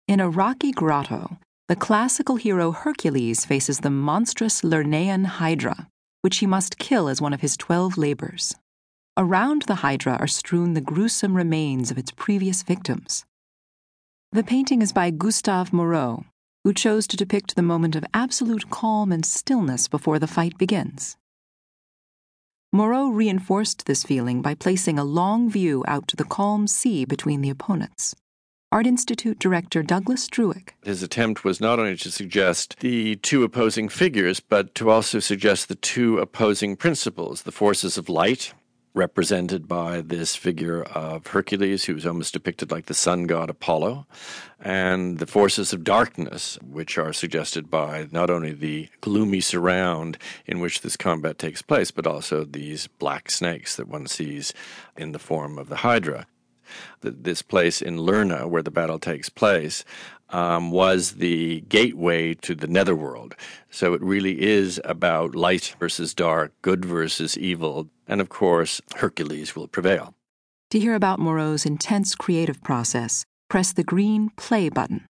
In a rocky grotto, the classical hero Hercules faces the monstrous Lernaean Hydra, which he must kill as one of his 12 labors. Around the Hydra are strewn the gruesome remains of its previous victims. The painting is by Gustave Moreau, who chose to depict the moment of absolute calm and stillness before the fight begins. Moreau reinforced this feeling by placing a long view out to the calm sea between the opponents. Art Institute director Douglas Druick. His attempt was not only to suggest the two opposing figures, but to also suggest the two opposing principles, the forces of light, represented by this figure of Hercules, who is almost depicted like the sun god Apollo, and the forces of darkness, which are suggested by not only the gloomy surround in which this combat takes place, but also these black snakes that one sees in the form of the Hydra. This place in Lerna, where the battle takes place, was the gateway to the netherworld. So it really is about light versus dark, good versus evil, and of course, Hercules will prevail. To hear about Moreau's intense creative process, press the green play button.